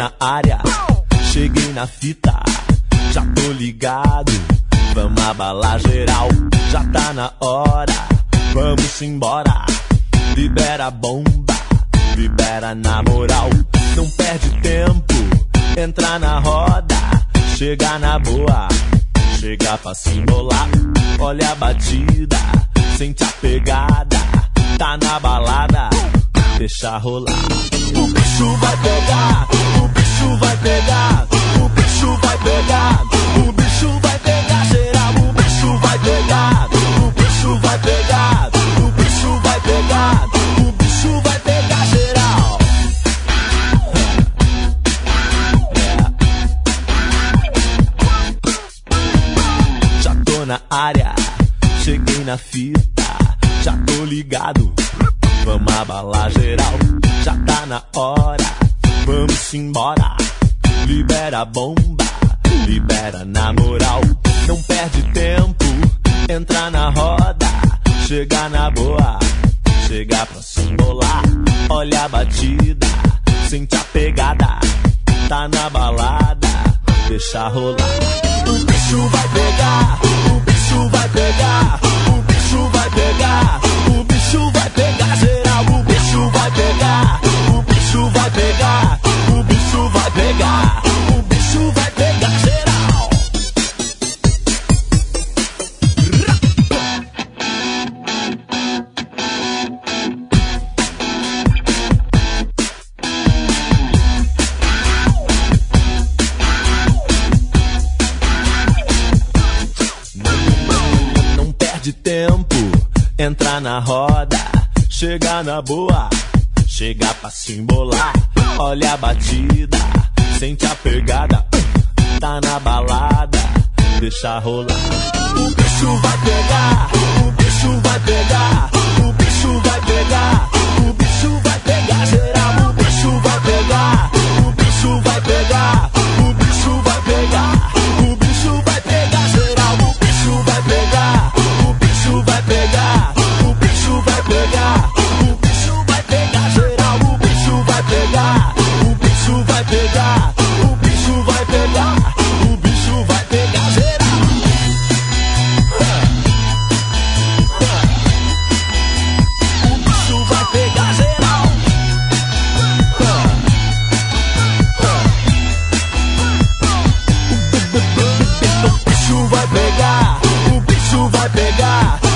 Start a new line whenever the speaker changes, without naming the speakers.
na área, cheguei na fita, já tô ligado. Vamos abalar geral, já tá na hora. Vamos embora, libera a bomba, libera na moral. Não perde tempo, entra na roda, chega na boa, chega pra se embolar. Olha a batida, sente a pegada, tá na balada, deixa rolar. O bicho vai pegar, o bicho vai pegar, o bicho vai pegar, o bicho vai pegar geral. O bicho vai pegar, o bicho vai pegar, o bicho vai pegar, o bicho vai pegar geral. Já tô na área, cheguei na fita, já tô ligado. Vamos abalar geral, já tá na hora. Vamos embora, libera a bomba, libera na moral. Não perde tempo, entra na roda, chega na boa, chega pra se embolar. Olha a batida, sente a pegada, tá na balada, deixa rolar. O bicho vai pegar, o bicho vai pegar, o bicho vai pegar, o bicho vai pegar geral. O bicho vai pegar, o bicho vai pegar, o bicho vai pegar, o bicho vai pegar geral. Não perde tempo, entra na roda, chega na boa, chega pra se embolar. Olha a batida, sente a pegada, tá na balada, deixa rolar. O bicho vai pegar, o bicho vai pegar, o bicho vai pegar, o bicho vai pegar geral. O bicho vai pegar, o bicho vai pegar, o bicho vai pegar, o bicho vai pegar geral. O bicho vai pegar, o bicho vai pegar, o bicho vai pegar, o bicho vai pegar geral. O bicho vai pegar, o bicho vai pegar, o bicho vai pegar, o bicho vai pegar geral. O bicho vai pegar geral. O bicho vai pegar, o bicho vai pegar.